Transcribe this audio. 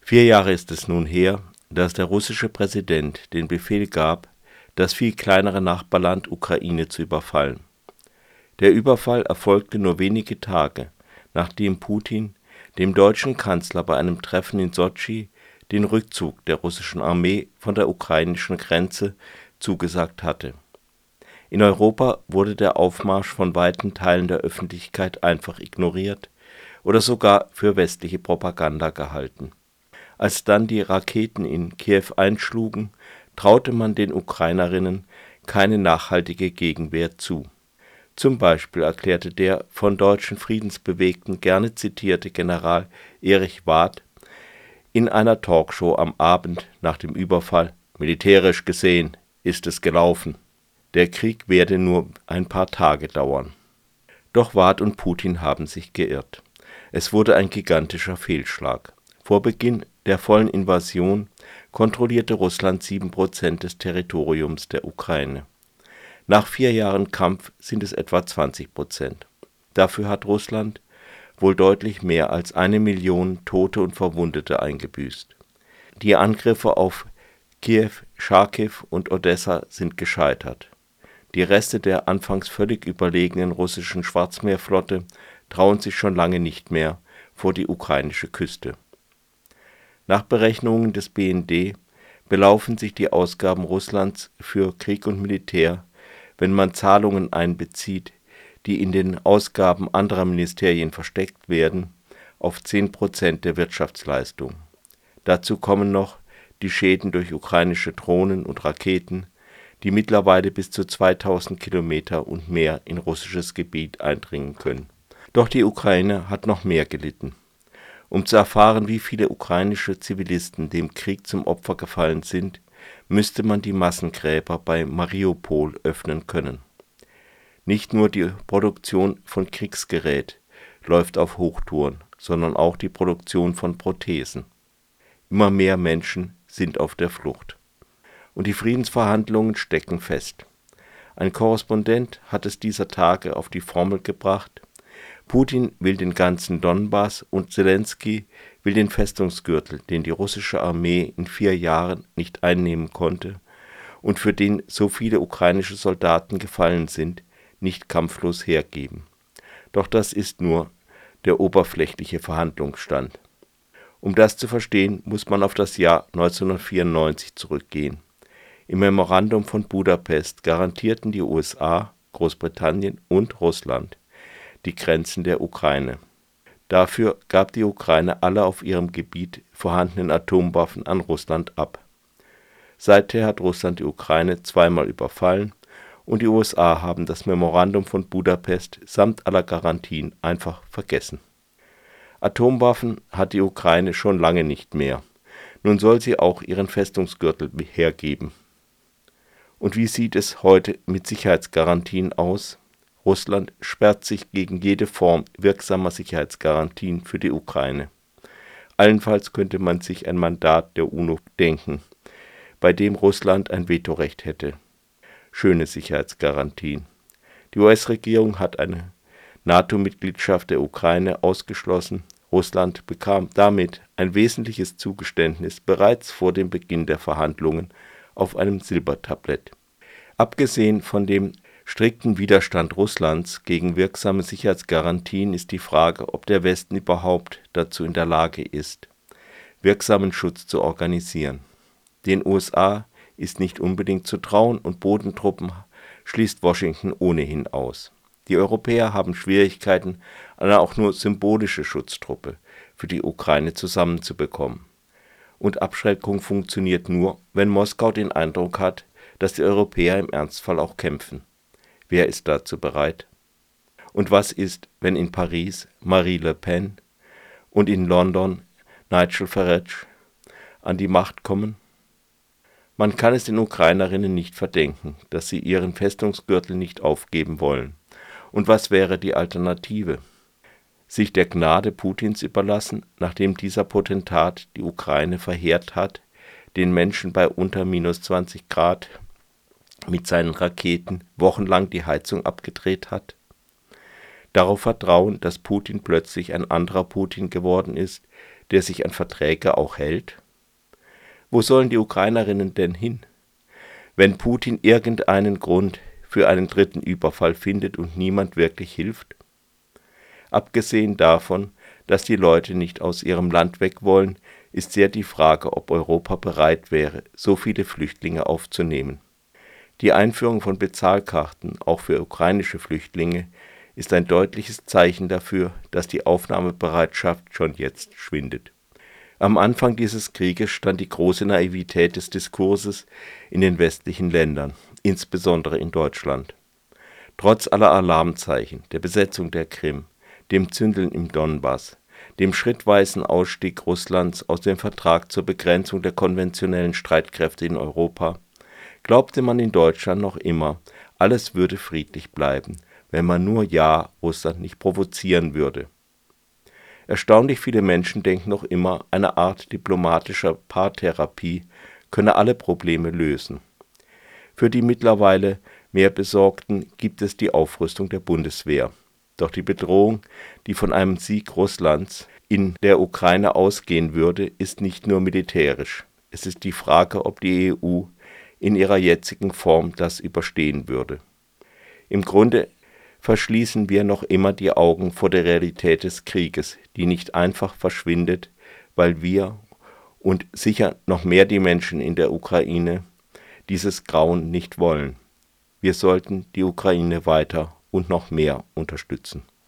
4 Jahre ist es nun her, dass der russische Präsident den Befehl gab, das viel kleinere Nachbarland Ukraine zu überfallen. Der Überfall erfolgte nur wenige Tage, nachdem Putin dem deutschen Kanzler bei einem Treffen in Sotschi den Rückzug der russischen Armee von der ukrainischen Grenze zugesagt hatte. In Europa wurde der Aufmarsch von weiten Teilen der Öffentlichkeit einfach ignoriert oder sogar für westliche Propaganda gehalten. Als dann die Raketen in Kiew einschlugen, traute man den Ukrainerinnen keine nachhaltige Gegenwehr zu. Zum Beispiel erklärte der von deutschen Friedensbewegten gerne zitierte General Erich Barth in einer Talkshow am Abend nach dem Überfall: Militärisch gesehen ist es gelaufen. Der Krieg werde nur ein paar Tage dauern. Doch Barth und Putin haben sich geirrt. Es wurde ein gigantischer Fehlschlag. Vor Beginn der vollen Invasion kontrollierte Russland 7% des Territoriums der Ukraine. Nach 4 Jahren Kampf sind es etwa 20%. Dafür hat Russland wohl deutlich mehr als 1 Million Tote und Verwundete eingebüßt. Die Angriffe auf Kiew, Charkiw und Odessa sind gescheitert. Die Reste der anfangs völlig überlegenen russischen Schwarzmeerflotte trauen sich schon lange nicht mehr vor die ukrainische Küste. Nach Berechnungen des BND belaufen sich die Ausgaben Russlands für Krieg und Militär, wenn man Zahlungen einbezieht, die in den Ausgaben anderer Ministerien versteckt werden, auf 10% der Wirtschaftsleistung. Dazu kommen noch die Schäden durch ukrainische Drohnen und Raketen, die mittlerweile bis zu 2000 Kilometer und mehr in russisches Gebiet eindringen können. Doch die Ukraine hat noch mehr gelitten. Um zu erfahren, wie viele ukrainische Zivilisten dem Krieg zum Opfer gefallen sind, müsste man die Massengräber bei Mariupol öffnen können. Nicht nur die Produktion von Kriegsgerät läuft auf Hochtouren, sondern auch die Produktion von Prothesen. Immer mehr Menschen sind auf der Flucht. Und die Friedensverhandlungen stecken fest. Ein Korrespondent hat es dieser Tage auf die Formel gebracht: Putin will den ganzen Donbass und Selenskyj will den Festungsgürtel, den die russische Armee in 4 Jahren nicht einnehmen konnte und für den so viele ukrainische Soldaten gefallen sind, nicht kampflos hergeben. Doch das ist nur der oberflächliche Verhandlungsstand. Um das zu verstehen, muss man auf das Jahr 1994 zurückgehen. Im Memorandum von Budapest garantierten die USA, Großbritannien und Russland die Grenzen der Ukraine. Dafür gab die Ukraine alle auf ihrem Gebiet vorhandenen Atomwaffen an Russland ab. Seither hat Russland die Ukraine zweimal überfallen und die USA haben das Memorandum von Budapest samt aller Garantien einfach vergessen. Atomwaffen hat die Ukraine schon lange nicht mehr. Nun soll sie auch ihren Festungsgürtel hergeben. Und wie sieht es heute mit Sicherheitsgarantien aus? Russland sperrt sich gegen jede Form wirksamer Sicherheitsgarantien für die Ukraine. Allenfalls könnte man sich ein Mandat der UNO denken, bei dem Russland ein Vetorecht hätte. Schöne Sicherheitsgarantien. Die US-Regierung hat eine NATO-Mitgliedschaft der Ukraine ausgeschlossen. Russland bekam damit ein wesentliches Zugeständnis bereits vor dem Beginn der Verhandlungen auf einem Silbertablett. Abgesehen von dem strikten Widerstand Russlands gegen wirksame Sicherheitsgarantien ist die Frage, ob der Westen überhaupt dazu in der Lage ist, wirksamen Schutz zu organisieren. Den USA ist nicht unbedingt zu trauen und Bodentruppen schließt Washington ohnehin aus. Die Europäer haben Schwierigkeiten, eine auch nur symbolische Schutztruppe für die Ukraine zusammenzubekommen. Und Abschreckung funktioniert nur, wenn Moskau den Eindruck hat, dass die Europäer im Ernstfall auch kämpfen. Wer ist dazu bereit? Und was ist, wenn in Paris Marine Le Pen und in London Nigel Farage an die Macht kommen? Man kann es den Ukrainerinnen nicht verdenken, dass sie ihren Festungsgürtel nicht aufgeben wollen. Und was wäre die Alternative? Sich der Gnade Putins überlassen, nachdem dieser Potentat die Ukraine verheert hat, den Menschen bei unter minus 20 Grad mit seinen Raketen wochenlang die Heizung abgedreht hat? Darauf vertrauen, dass Putin plötzlich ein anderer Putin geworden ist, der sich an Verträge auch hält? Wo sollen die Ukrainerinnen denn hin, wenn Putin irgendeinen Grund für einen dritten Überfall findet und niemand wirklich hilft? Abgesehen davon, dass die Leute nicht aus ihrem Land weg wollen, ist sehr die Frage, ob Europa bereit wäre, so viele Flüchtlinge aufzunehmen. Die Einführung von Bezahlkarten, auch für ukrainische Flüchtlinge, ist ein deutliches Zeichen dafür, dass die Aufnahmebereitschaft schon jetzt schwindet. Am Anfang dieses Krieges stand die große Naivität des Diskurses in den westlichen Ländern, insbesondere in Deutschland. Trotz aller Alarmzeichen, der Besetzung der Krim, dem Zündeln im Donbass, dem schrittweisen Ausstieg Russlands aus dem Vertrag zur Begrenzung der konventionellen Streitkräfte in Europa, glaubte man in Deutschland noch immer, alles würde friedlich bleiben, wenn man nur ja Russland nicht provozieren würde. Erstaunlich viele Menschen denken noch immer, eine Art diplomatischer Paartherapie könne alle Probleme lösen. Für die mittlerweile mehr Besorgten gibt es die Aufrüstung der Bundeswehr. Doch die Bedrohung, die von einem Sieg Russlands in der Ukraine ausgehen würde, ist nicht nur militärisch. Es ist die Frage, ob die EU in ihrer jetzigen Form das überstehen würde. Im Grunde verschließen wir noch immer die Augen vor der Realität des Krieges, die nicht einfach verschwindet, weil wir und sicher noch mehr die Menschen in der Ukraine dieses Grauen nicht wollen. Wir sollten die Ukraine weiter und noch mehr unterstützen.